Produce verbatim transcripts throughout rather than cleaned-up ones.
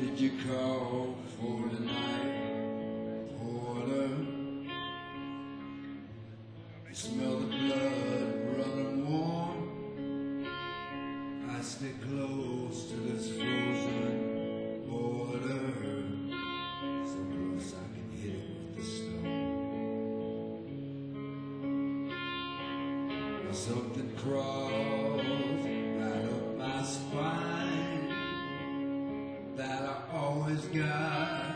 Did you call for tonight, porter? You smell the blood running warm. I stay close to this frozen border, so close I can hit it with the stone. Now something crawls right up my spine that I always got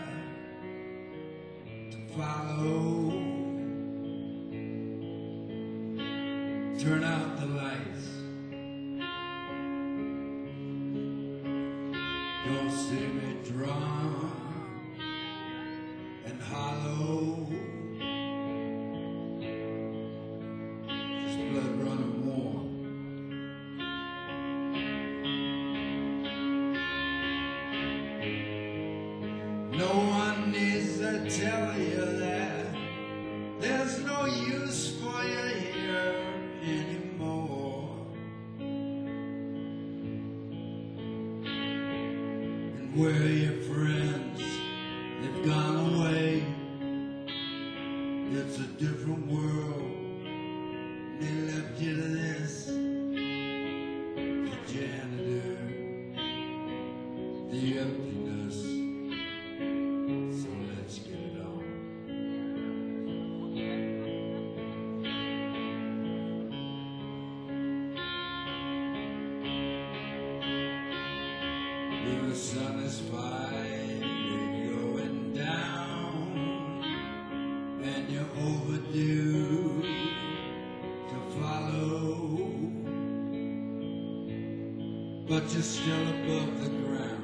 to follow. Turn out the lights. Don't see me drunk and hollow. Just blood running warm. No one needs to tell you that there's no use for you here anymore. And where your friends, they've gone away. It's a different world. They left you to this, the janitor, the emptiness. So let's get it on. The sun is finally going down, and you're overdue to follow, but you're still above the ground.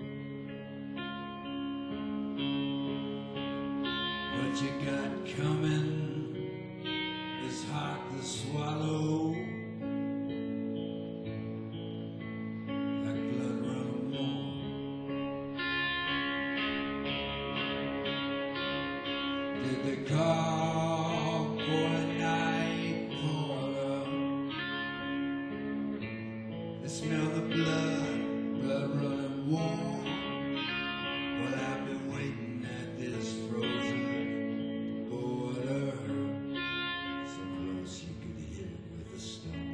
What you got coming is hard to swallow. Did they call for a night porter? They smell the blood, blood running warm. Well, I've been waiting at this frozen border, so close you could hit it with a stone.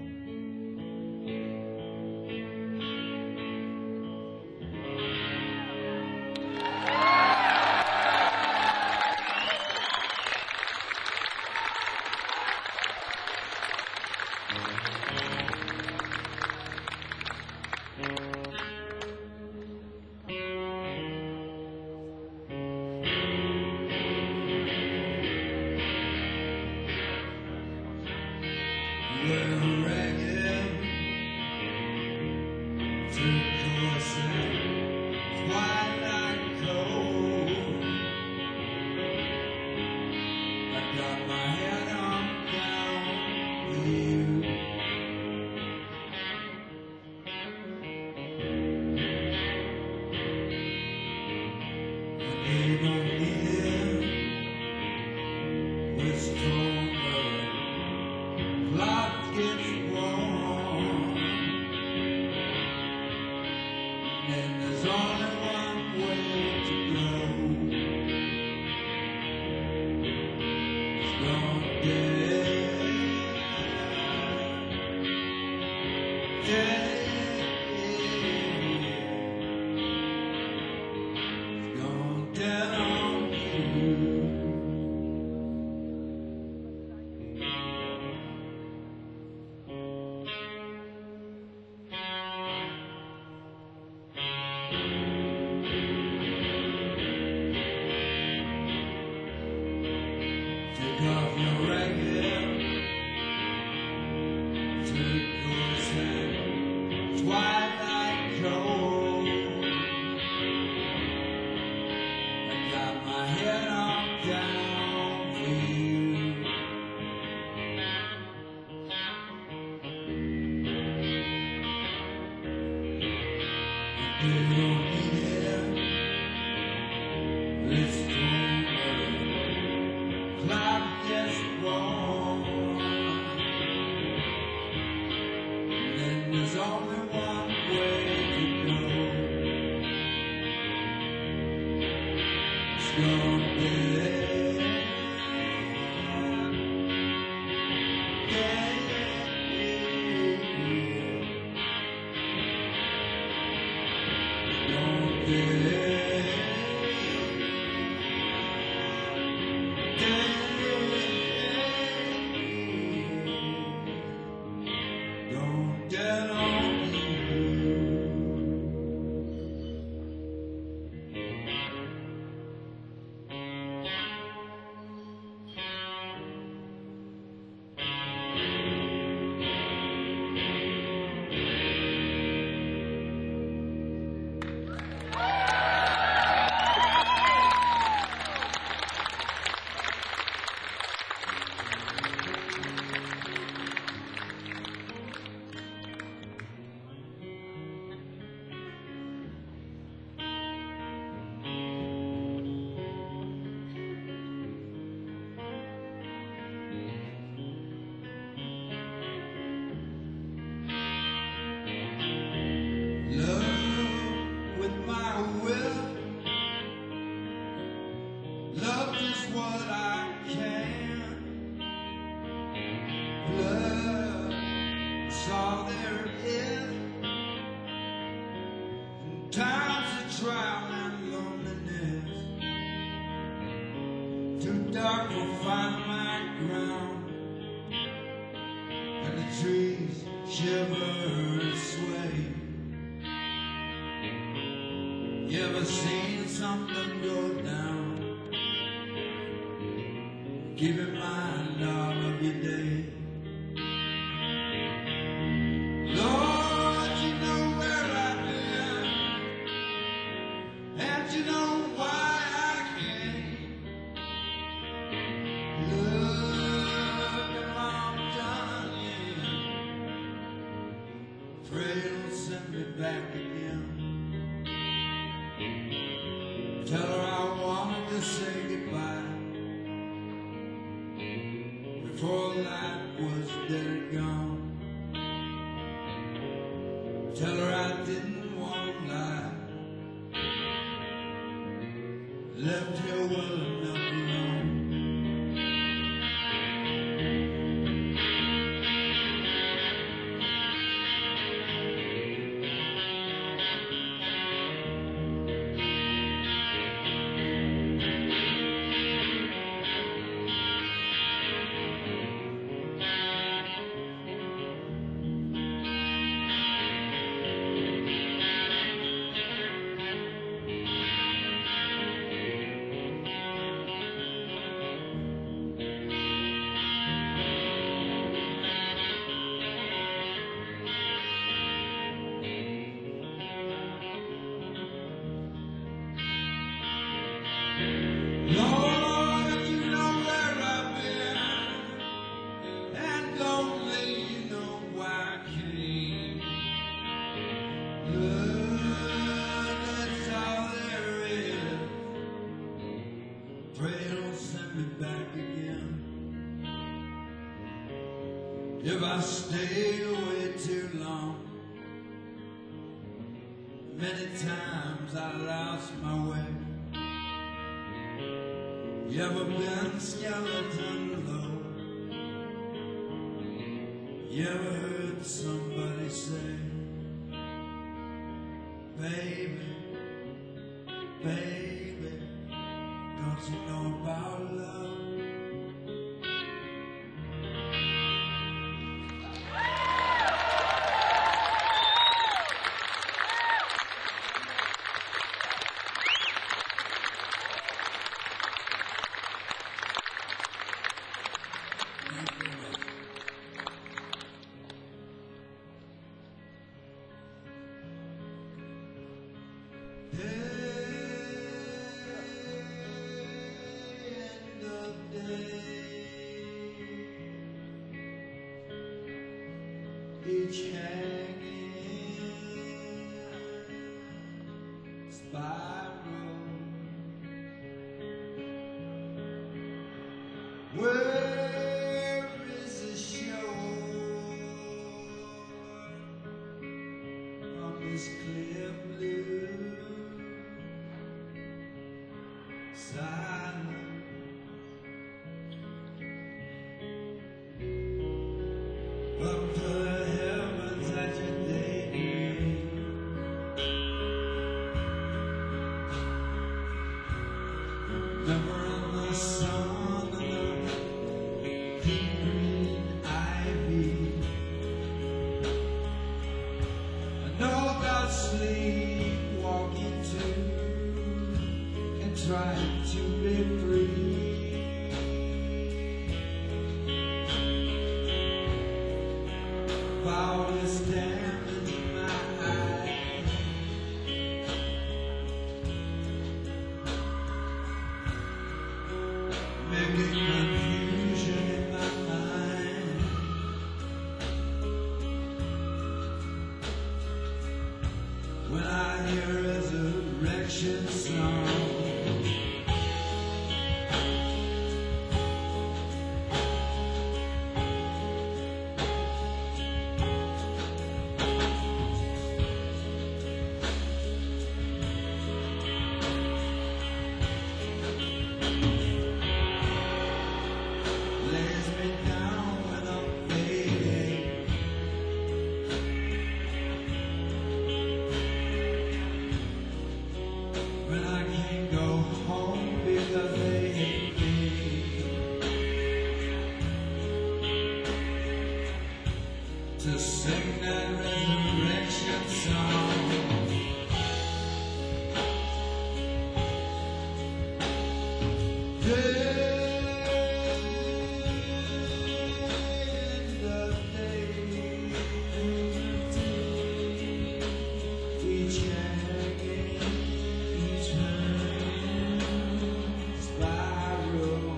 We're ragged, turquoise and twilight cold. I got my head on down with you. When you don't need it, we're stronger. Life gets warm, and there's only one way to go. It's gonna get, yeah, it's gonna get on you. Take off your ragged, turquoise and twilight coat. I got my head on down for you. If you don't need it, let's go. Clock gets warm, and there's only one way to go. gone dead. Dead. Gone dead. Dead. Gone dead on you. Love is what I can. Love is all there is. In times of trial and loneliness, too dark to find my ground, and the trees shiver and sway. You ever seen something go down? Keep in mind all of your day. Lord, you know where I've been, and you know why I came. Look at what I'm done, yeah. Pray don't send me back again. Tell her I wanted to say goodbye before life was dead and gone. Tell her I didn't want to lie. Left her well enough alone. Lord, you know where I've been, and lonely, you know why I came. Lord, that's all there is. Pray don't send me back again. If I stayed away too long, many times I lost my way. You ever been skeleton low? You ever heard somebody say, baby, baby, don't you know about love? Each hanging spiral, where is the shore on this clear blue silent. Up to the heavens at your daydream. Remembering the sun and the deep green ivy. I know about sleepwalking too, and trying to be free. All this damage in my eyes, making confusion in my mind. When I hear a resurrection song, to sing that resurrection song. Day and the day, each hanging, each hanging, spiral,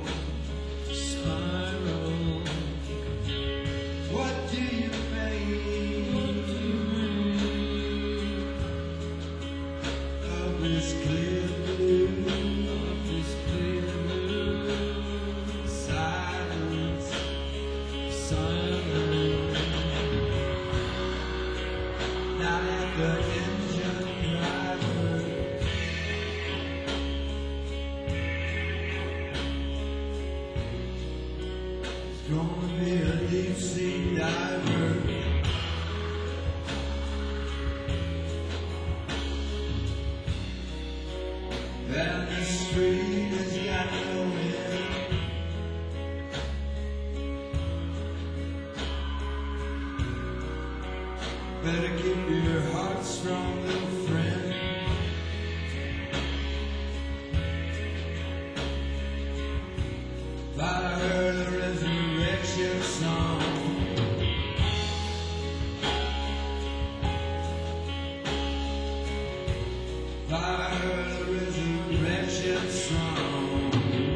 spiral. What do you of this clear blue, of this clear blue, silence, silence. Now let the engine driver is gonna be a deep sea diver. And the street has got no end. Better keep your heart strong, little friend. If I heard a resurrection song, if I heard a resurrection song,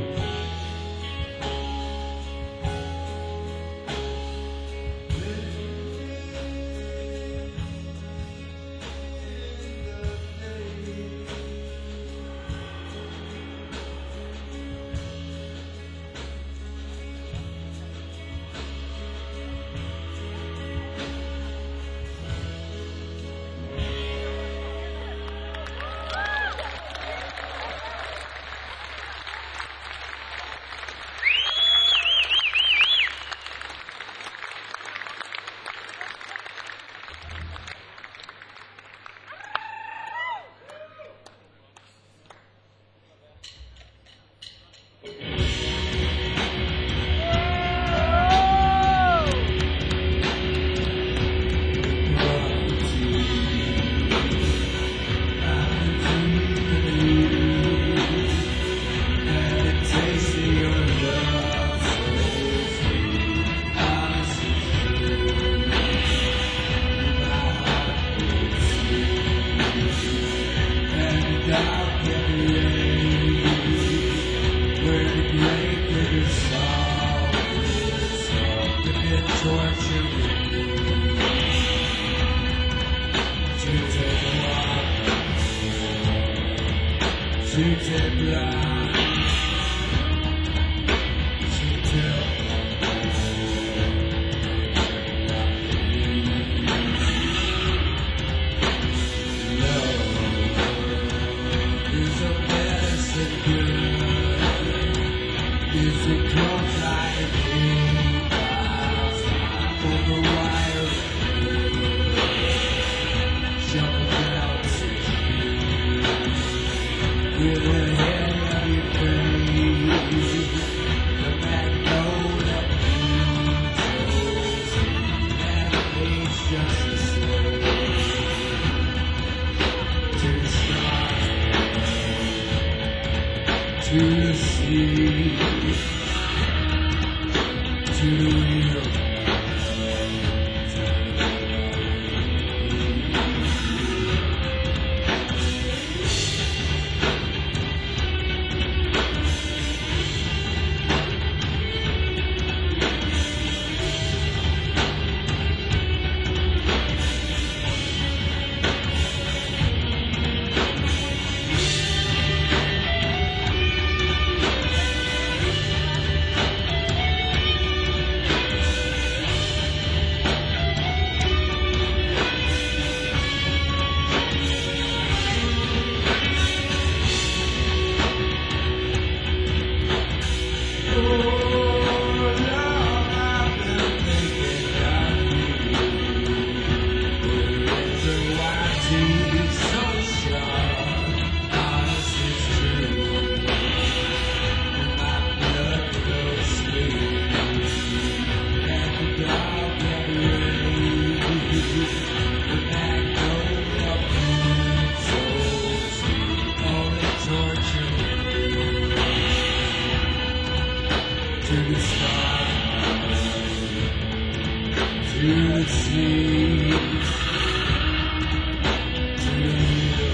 to take blind, to tell. Love is a medicine girl. to the sea, to the wheel. To the stars, to the sea, to the middle.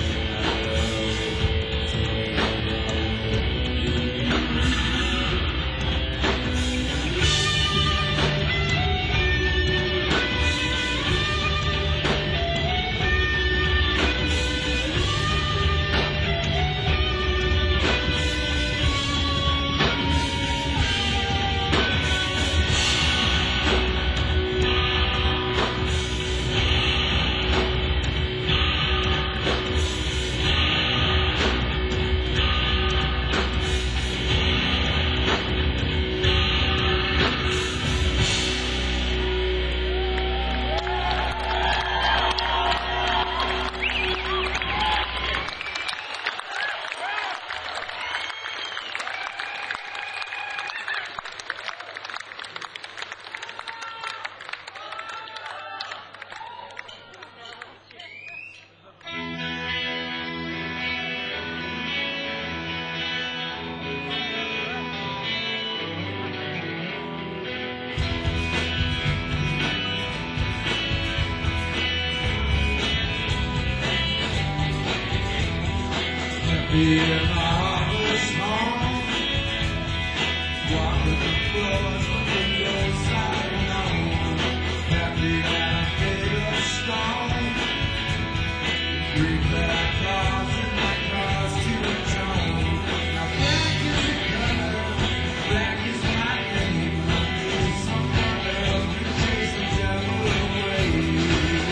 Be in my heartless home, walk with the floors of the roadside alone. Happy that I made a stone, bring back cars and my cars to atone. Now black is the color, black is my name. There's someone else who chase the devil away.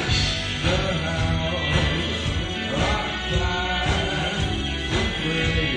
The house of fire. Pray.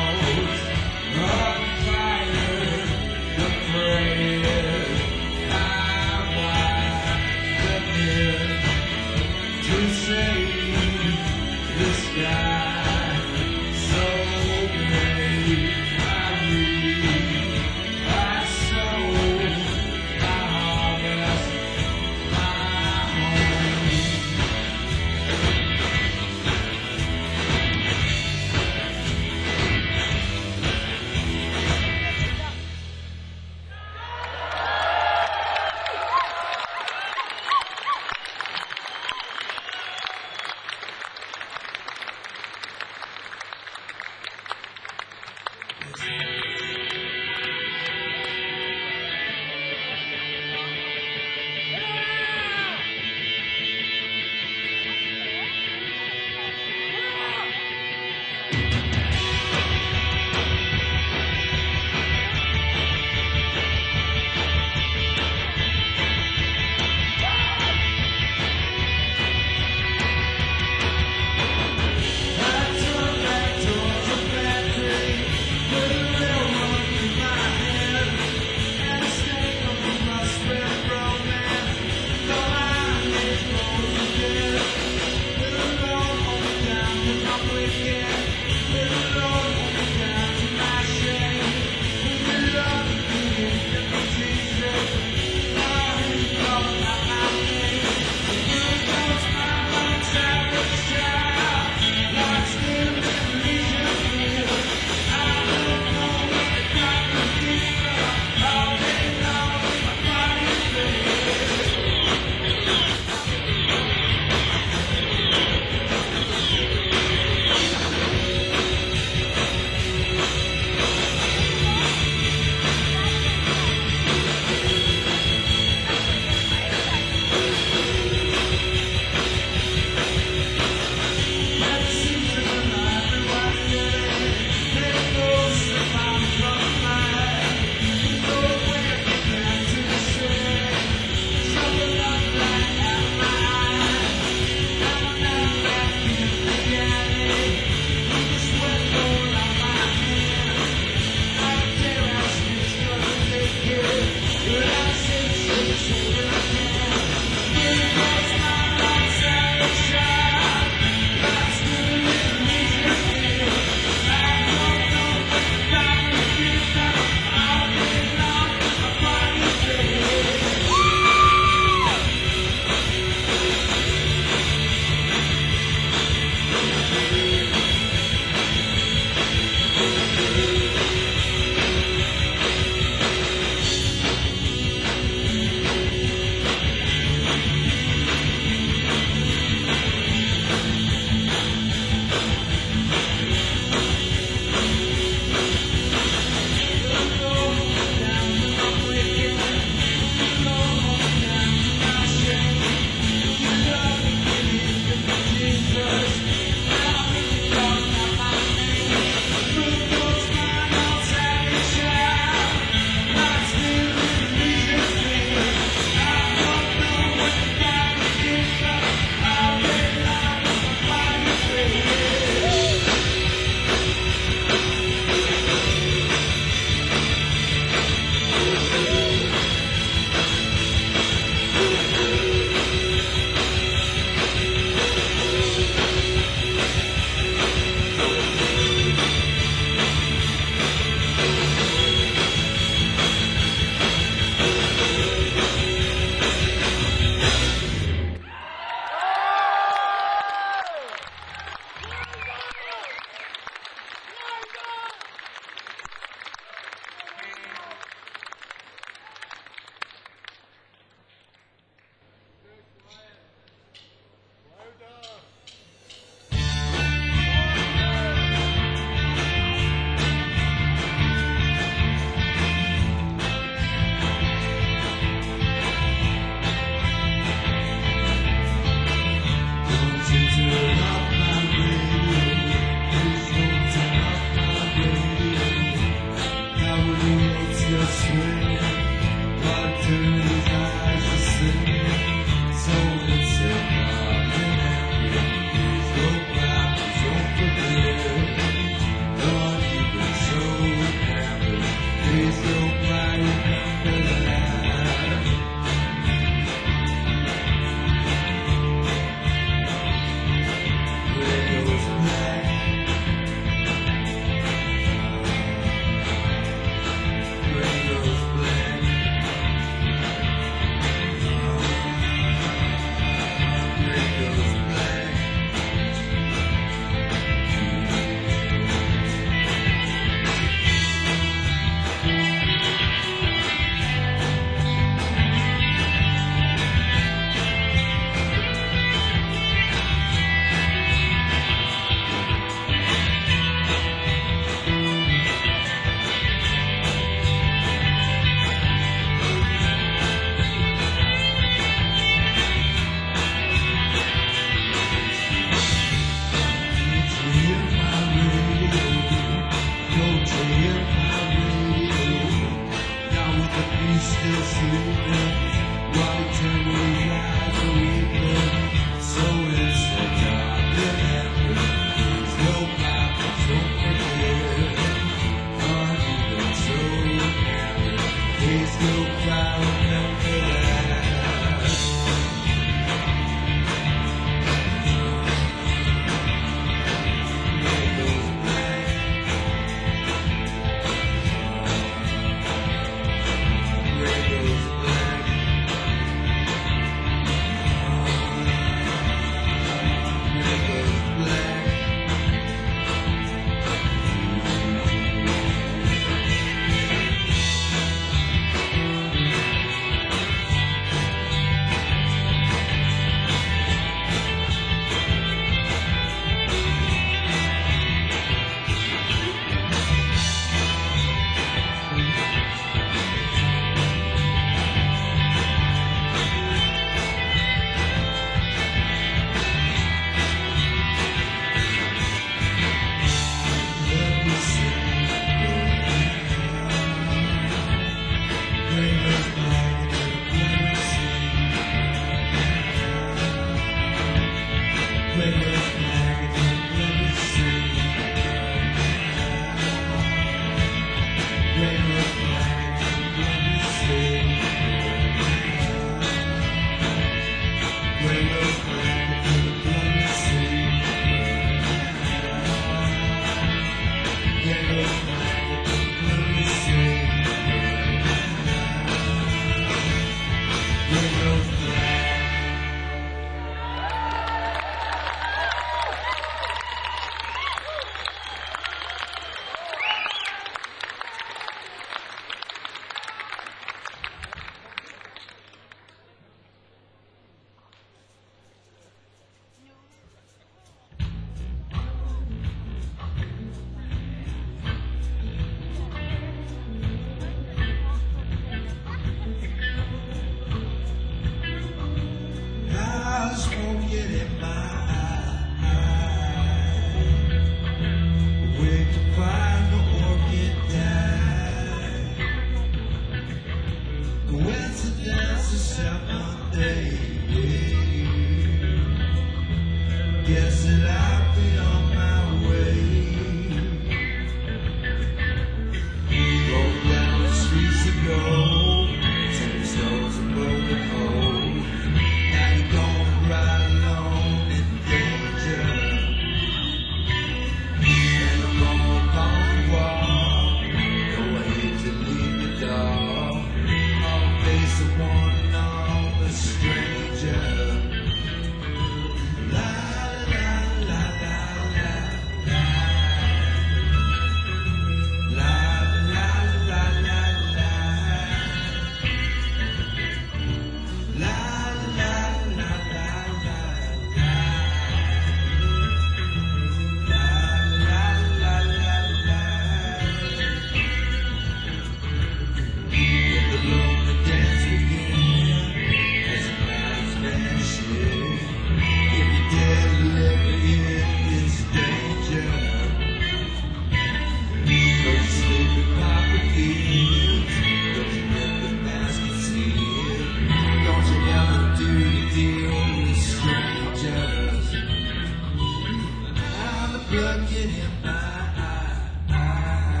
bucket in my eye.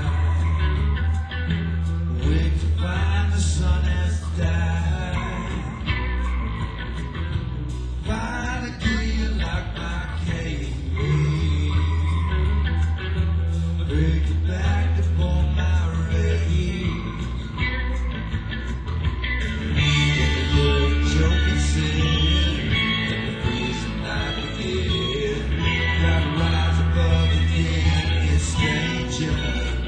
Wake to find the sun has died. Find a key like my cave. Break it back to pull my race. Get the door choking sin. Let the freezing night begin. Gotta rise above the dead. It's danger.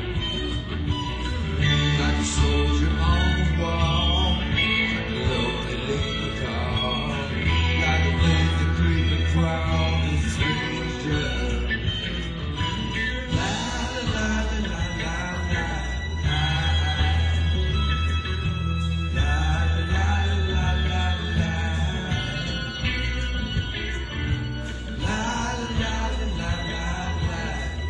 Like a soldier on the wall. Like a lonely leprechaun. Like a thing that creep and crawl. It's stranger. La la la la la la la. La la la la la. La la la la la la.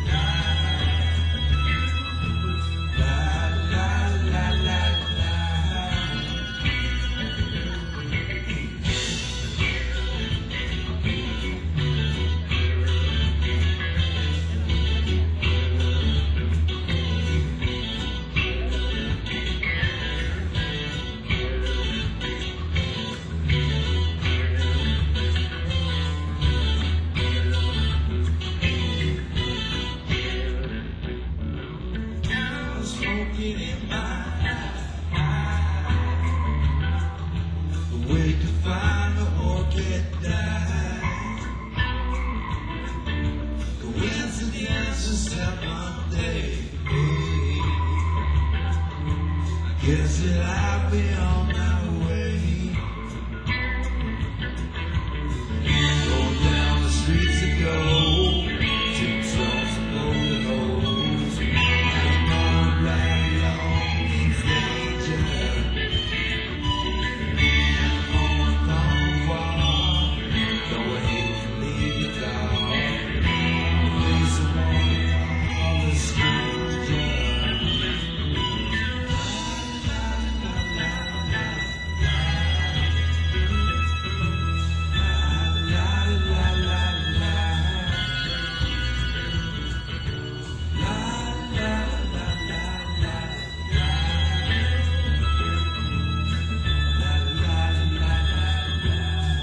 La la la la la. Smoking in my eye. The way to find the orchid died. Coincidence is seven day. I guess that I'll be on my way. Going down the streets of gold. Tombstones and golden holes. I'm gonna ride along in danger. I'm gonna come far. Don't hate to leave the dark. The face of one call the stranger. La la la la la. La la la la la. La la la la la. La la la la la.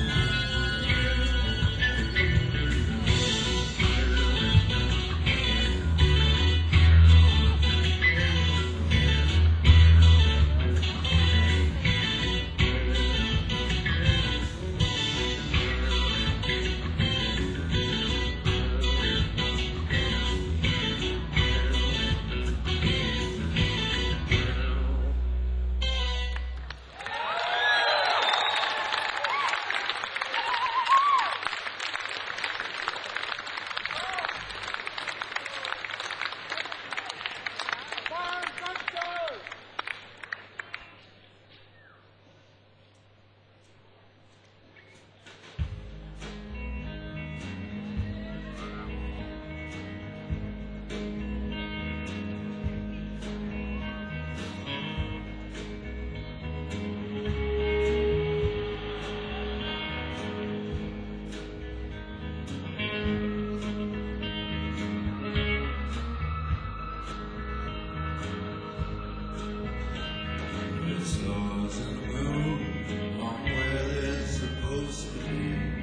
The stars and the moon are where they're supposed to be.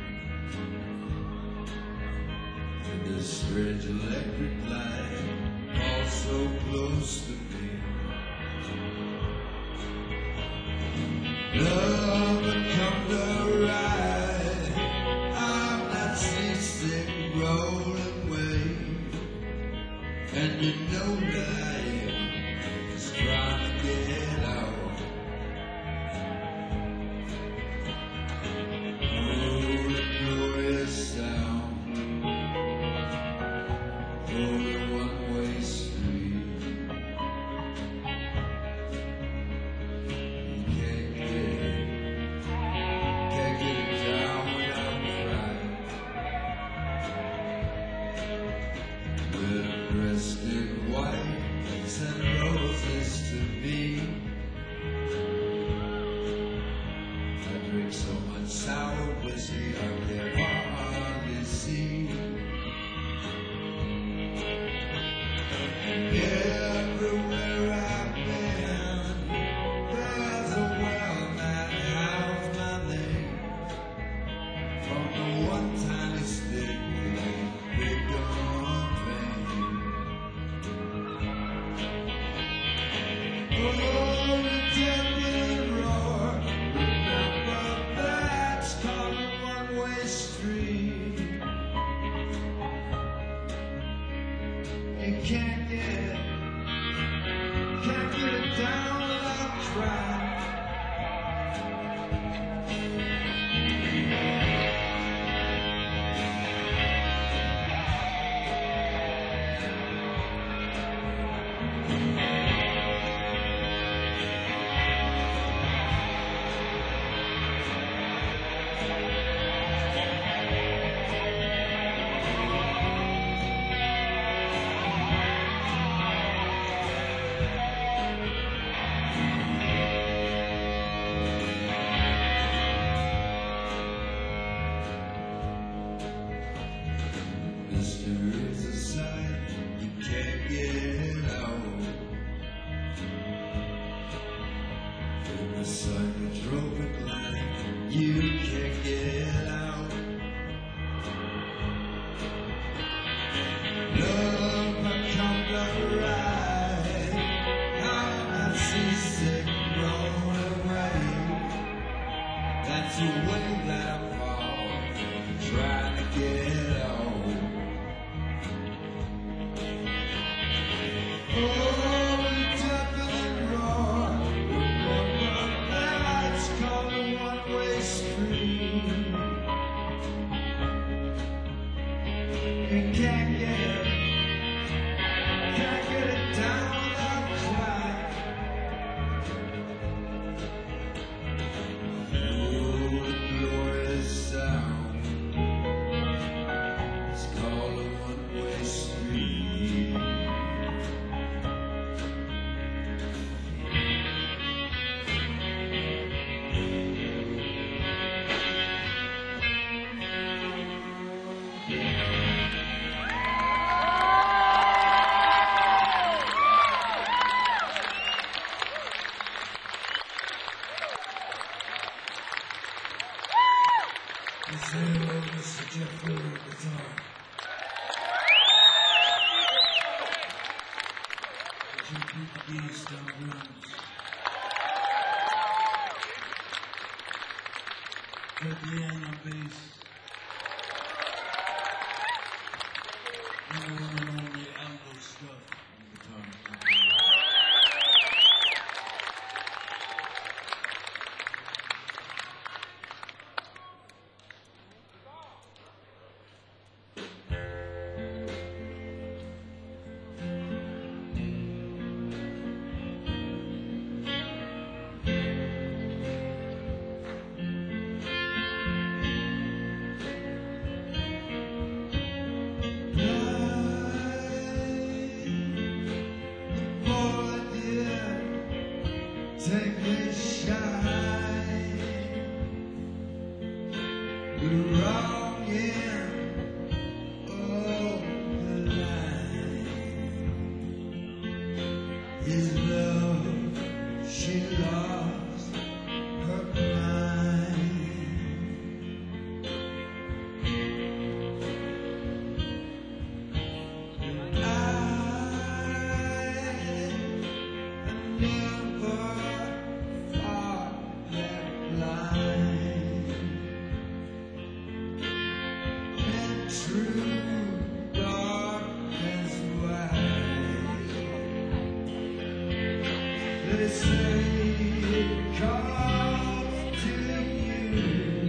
And this strange electric light, all so close to me. Love and come to ride. I'm not seasick, rolling wave. And you know life is trying to get out. Oh, the glorious sound for the one-way street. You can't get Everywhere I've been, there's a well that houses my name. From the one tiny stick picked on pain. Oh, the deafening roar, remember that's called a one-way street. You can't get, can't get it down without trying. Mystery's a sight you can't get out. In the psychotropic light you can't get out. Love my come ride, how that seasick roll away. That's the way that I fall, trying to get out. Oh, the deafening roar, remember that's called a one-way street. You can't get it, can't get it down without trying. Oh, the glorious sound, it's called a one-way street. Let's say hello to Mister Jeff Fuller on guitar. Jim Peter Geese on drums. Fred Leanne on bass. And the one and only Aldo Stuff on guitar. Take this shine, the wrong end of the line. His love, she lost her mind. I, I never true dark as white. They say it calls to you,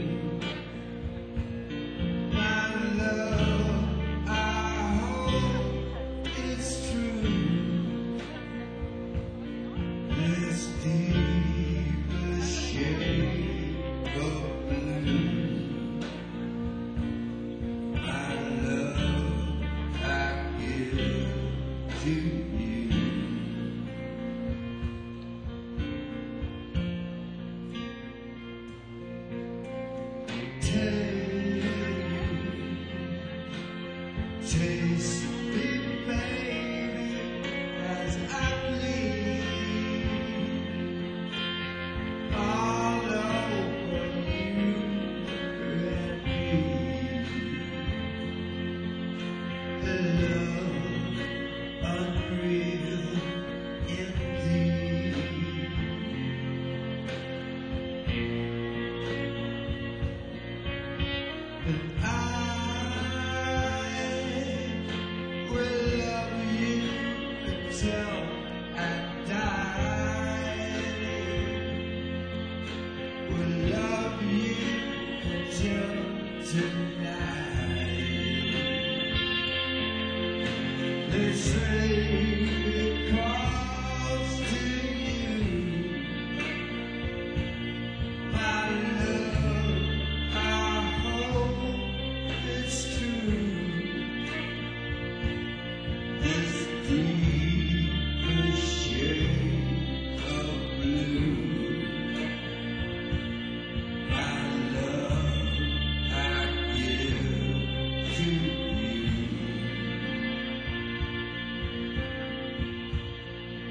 my love. I hope it's true. This deeper shade of blue. To you. Taste it, baby. They say it calls to you. My love, I hope it's true. This deeper shade of blue. My love, I give to you.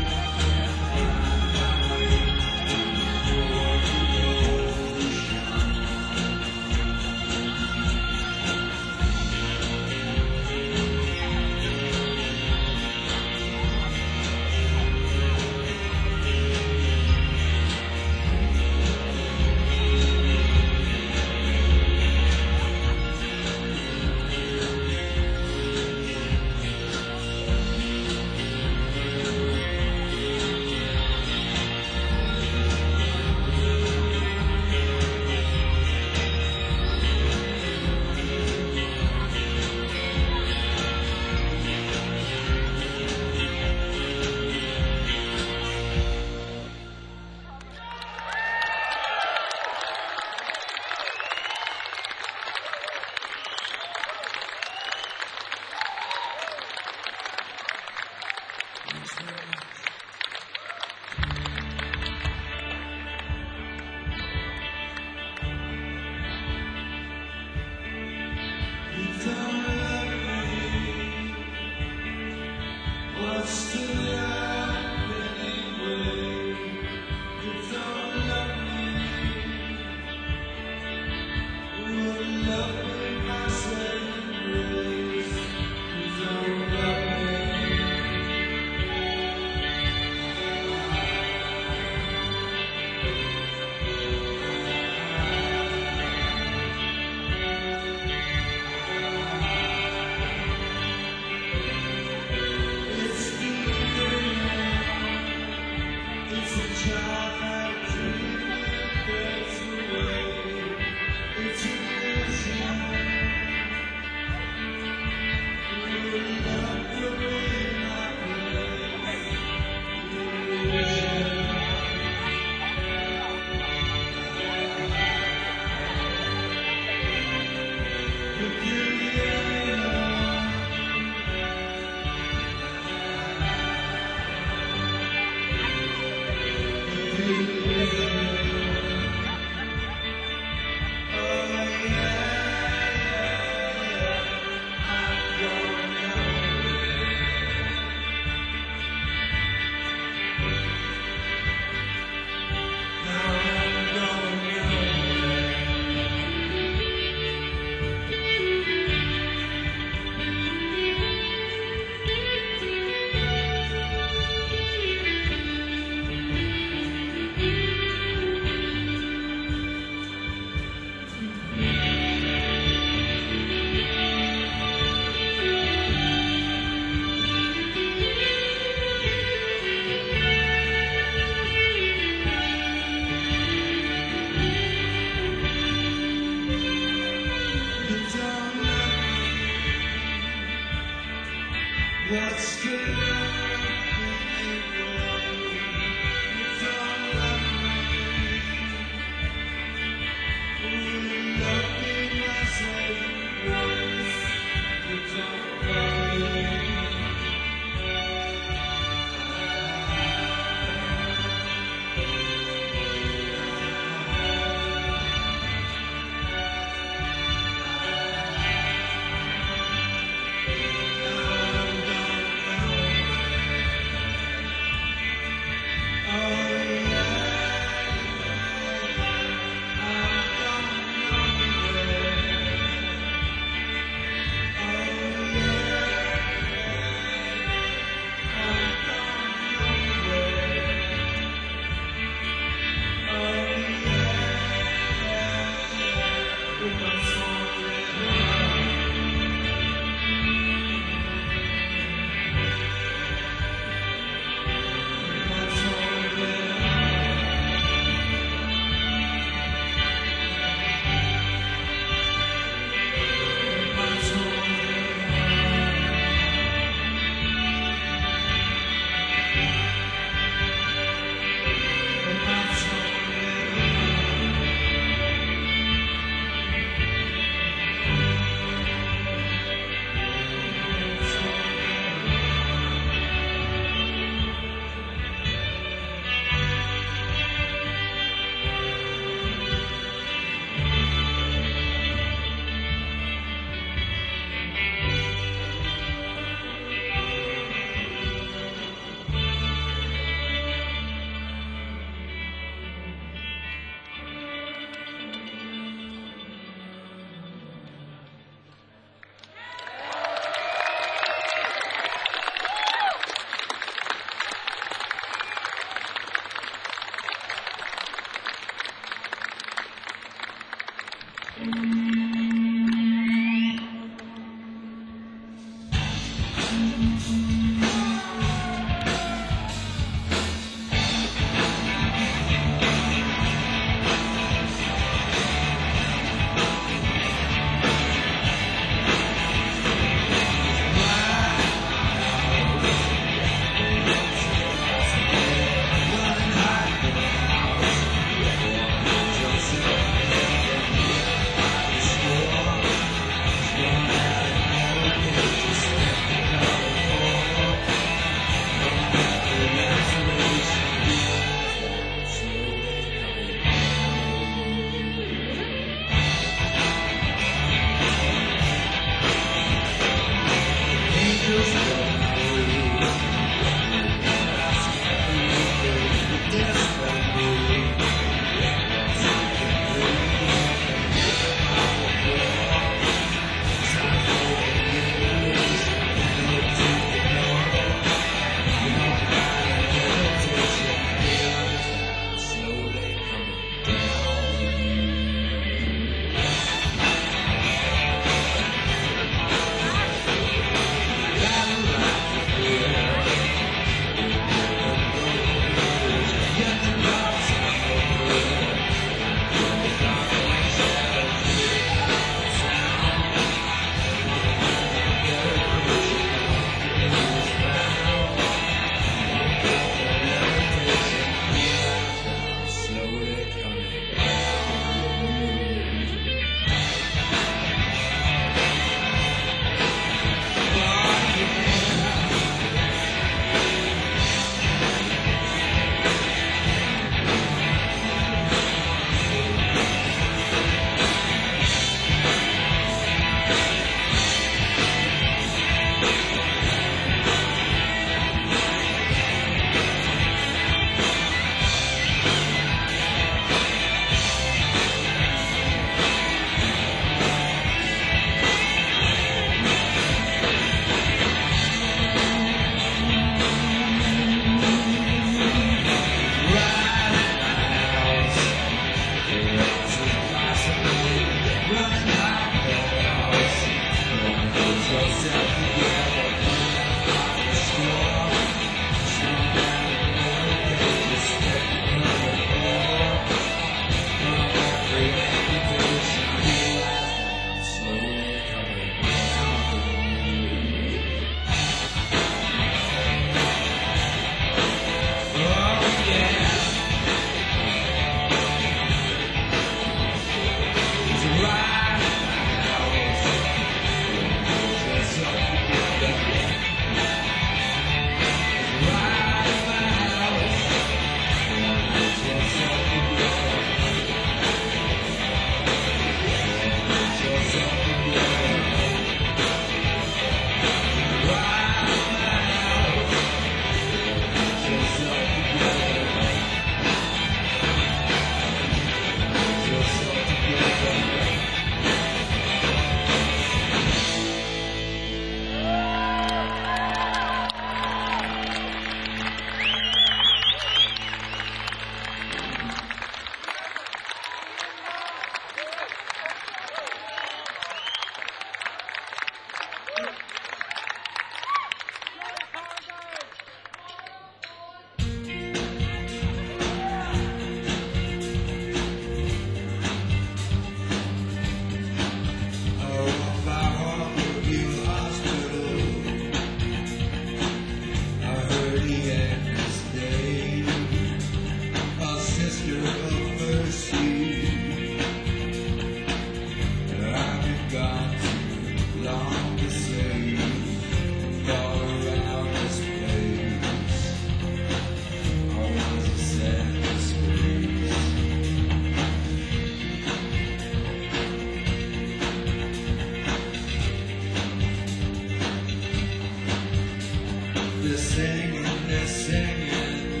singing, they're singing.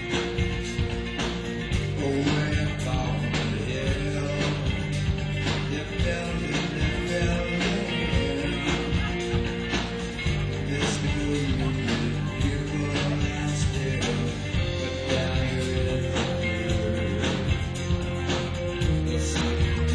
Away above the hill, they're building, they're building. This new union, beautiful and still, but down here in the river, the sun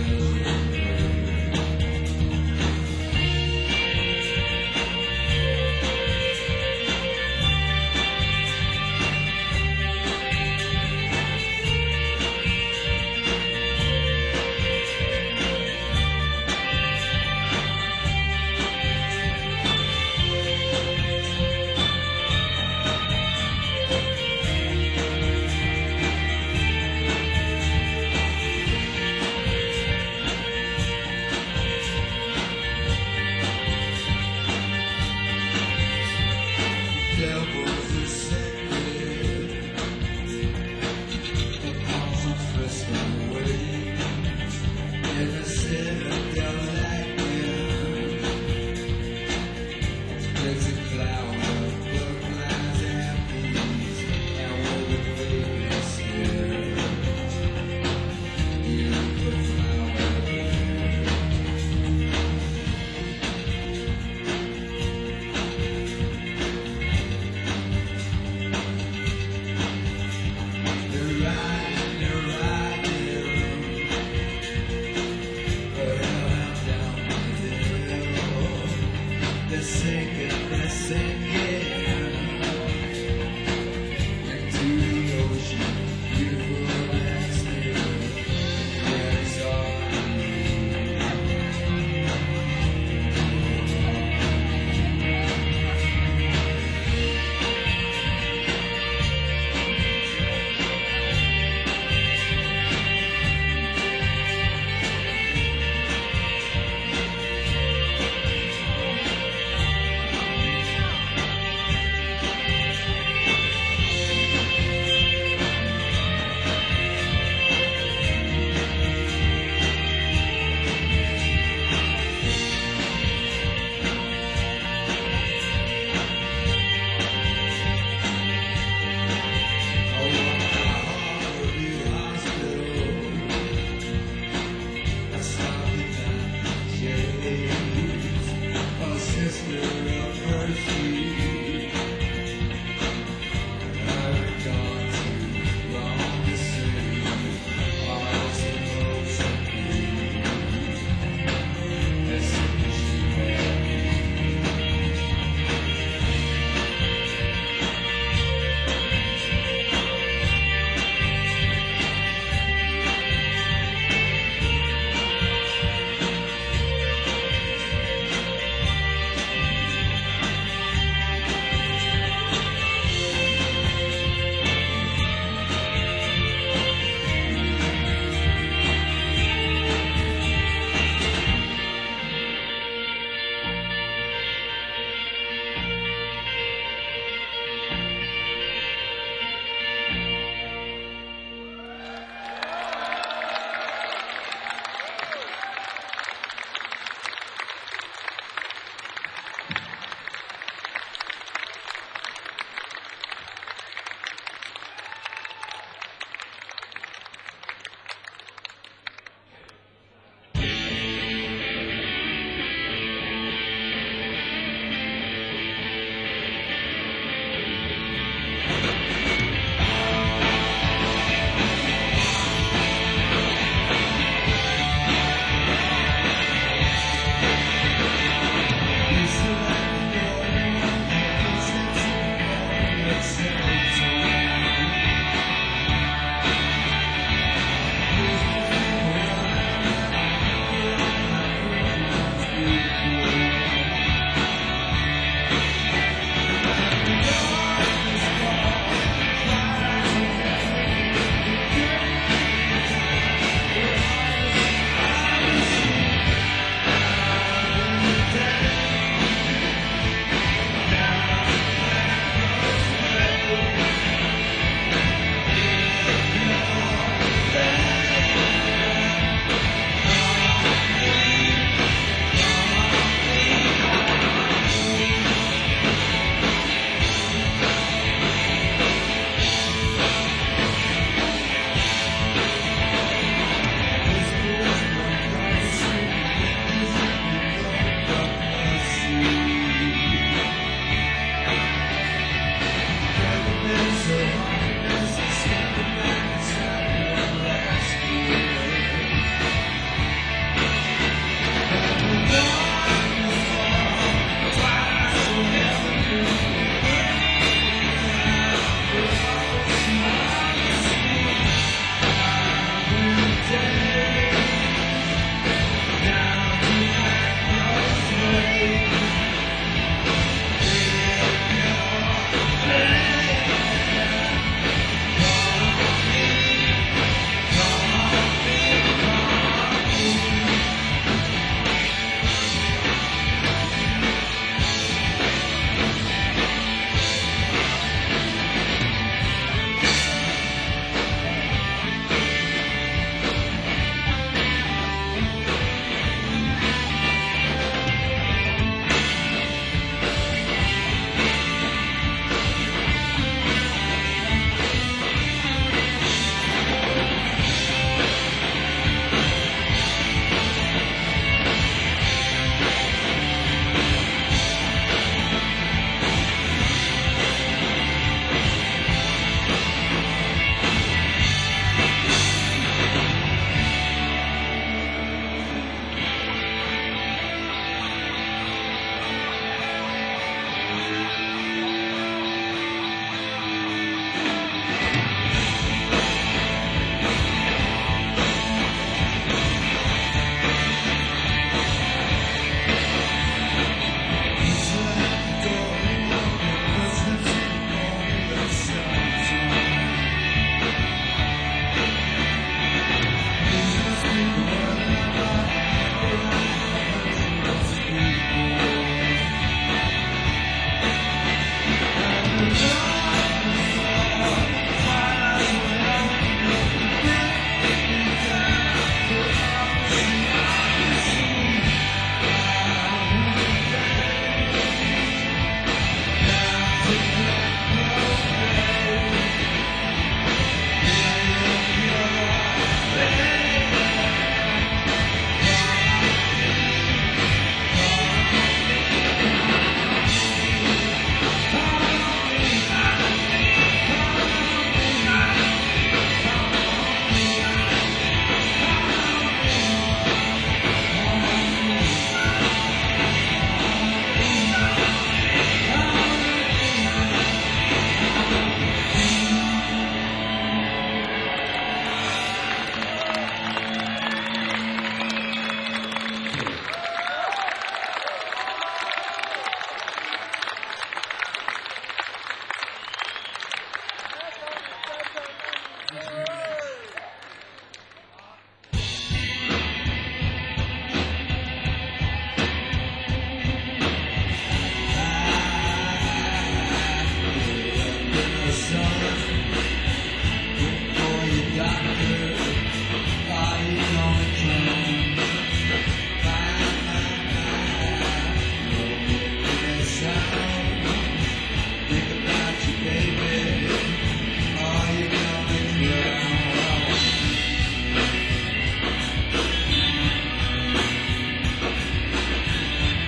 devils are sacred, the palms are frisking away in the citadel lightning. There's a cloud of butterflies and bees, and what we witness here, beautiful flower. They're riding, they're riding, hellbound down the hill. They're singing, they're singing into the ocean, beautiful and still. Yeah, it's all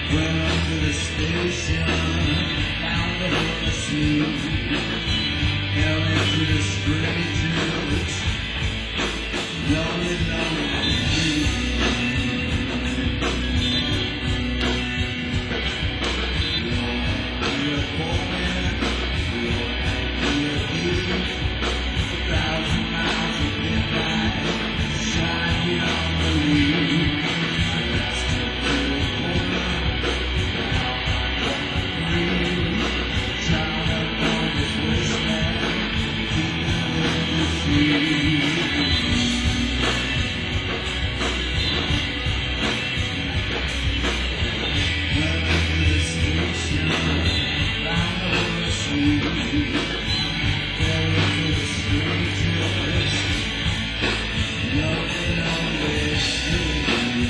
Went up to the station, found the whole sleep. Hell into the strangers, lonely, lonely street. We were poor men, we were, we were eating a thousand miles of midnight, shine beyond the lead. I got stuck to a corner, now I'm free. Child up on this wasteland, keeping the free. Went up to the station, found the horse sleep. Fell into the strangers, lonely, lonely street.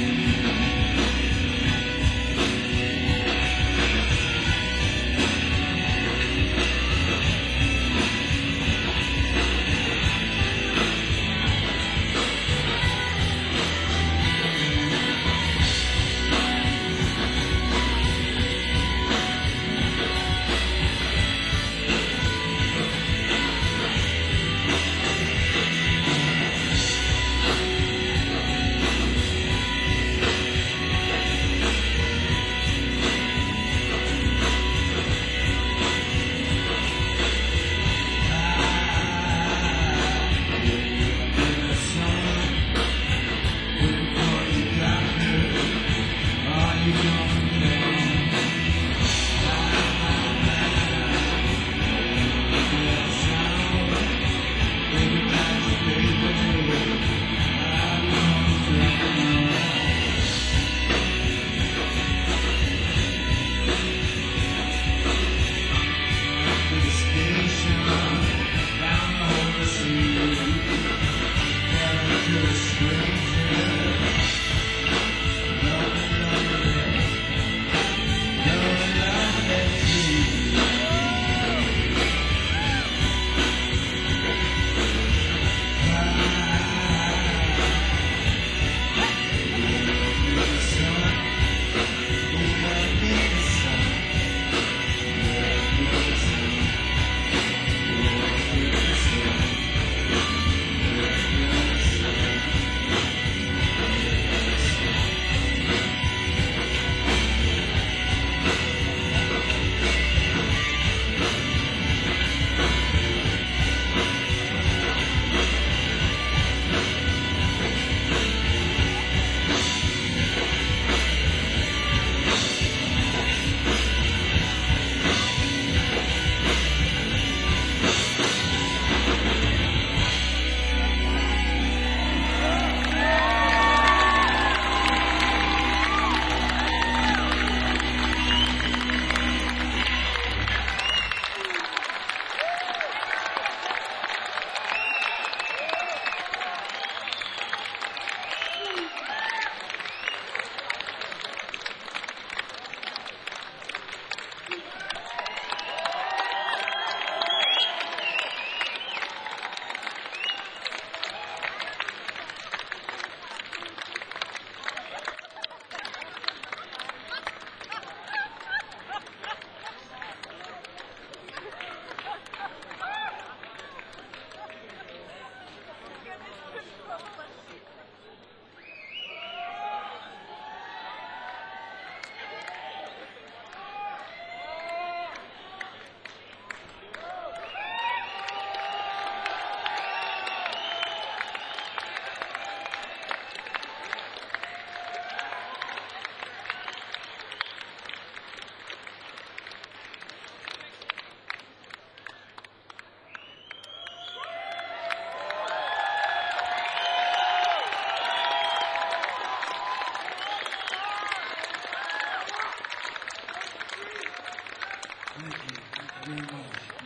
Thank you. Thank you very much.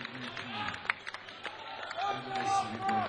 Have a nice evening.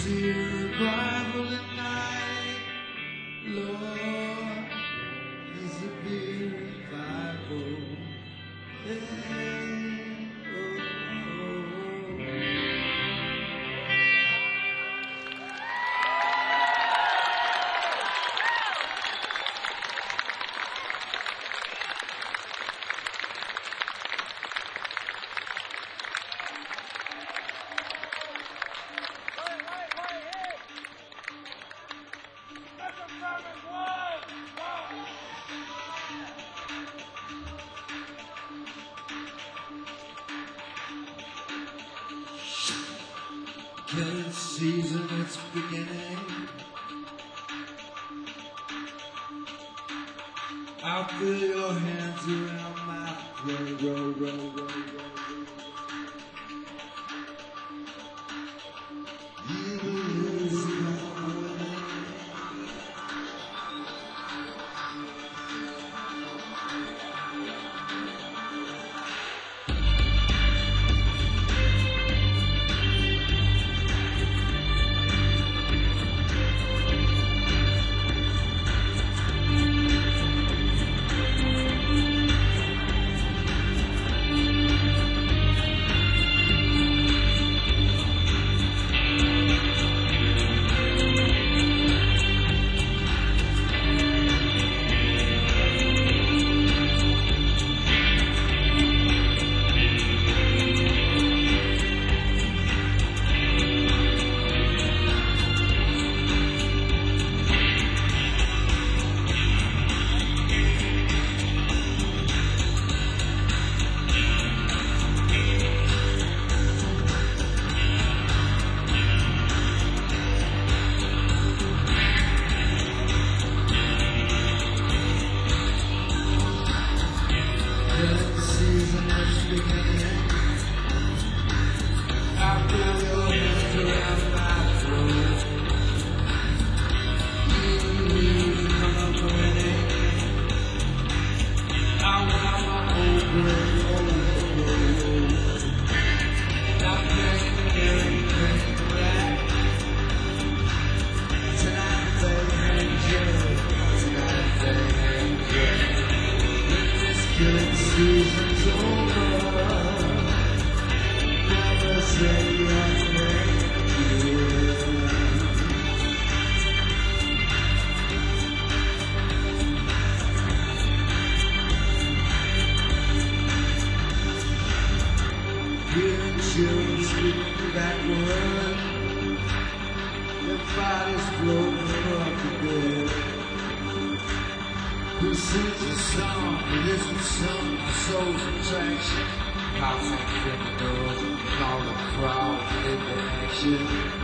see a revival at night, Lord. There's a big revival. Hey, oh, oh. Killing season, it's beginning. I'll feel your hands around my throat. Row, row, row, row, row. You is gone. Killing season's over. Never say your name. Hearing children speaking that word, their bodies floating off the bed. Who sings a song, it isn't sung, my soul's attraction. Cops and criminals, all the crowds in the action.